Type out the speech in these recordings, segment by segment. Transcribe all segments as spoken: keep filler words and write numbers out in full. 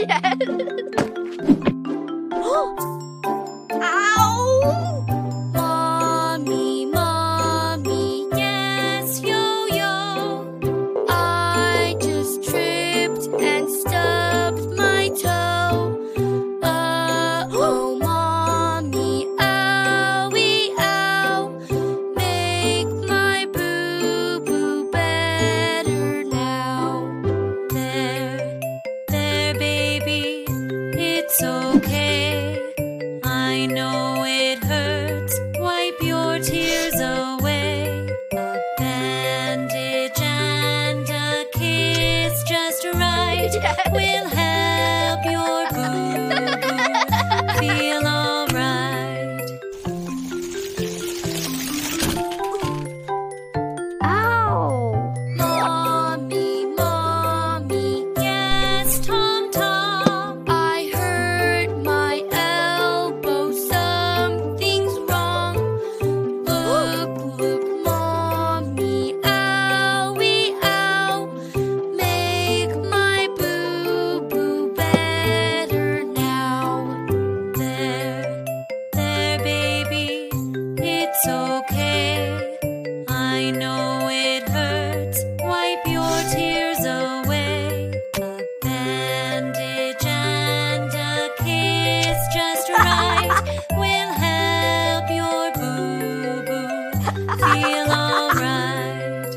Ow! Mommy, mommy, yes, yo-yo. I just tripped and stubbed my toe. Uh-oh, mommy, owie, ow. Make my boo-boo better now. There, there, baby, it's okay. I know it hurts. Wipe your tears away. A bandage and a kiss just right will help your boo-boo feel alright. Ow! Mommy, mommy, yes, Tom Tom. I hurt my elbow, something's wrong. Look, look, mommy, owie, ow. Make my boo-boo better now. There, there, baby, it's okay. I know it hurts. Wipe your tears away. A bandage and a kiss just right will help your boo-boo feel alright.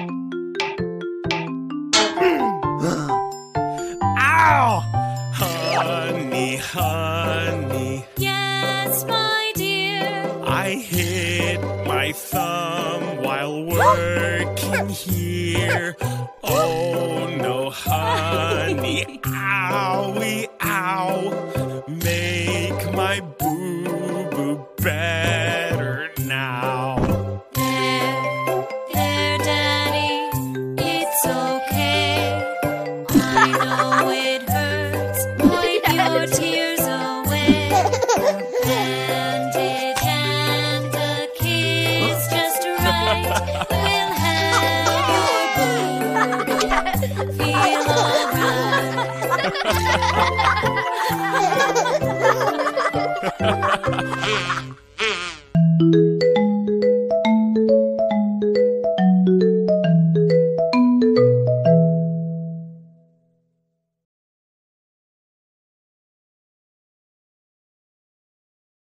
Ow! Honey, honey, Yes, my dear. I hit my thumb while working here. Oh no, honey, owie, ow. Make my boo-boo better now. There, there, Daddy, it's okay. I know it hurts. Wipe your tears away. A bandage and a kiss just right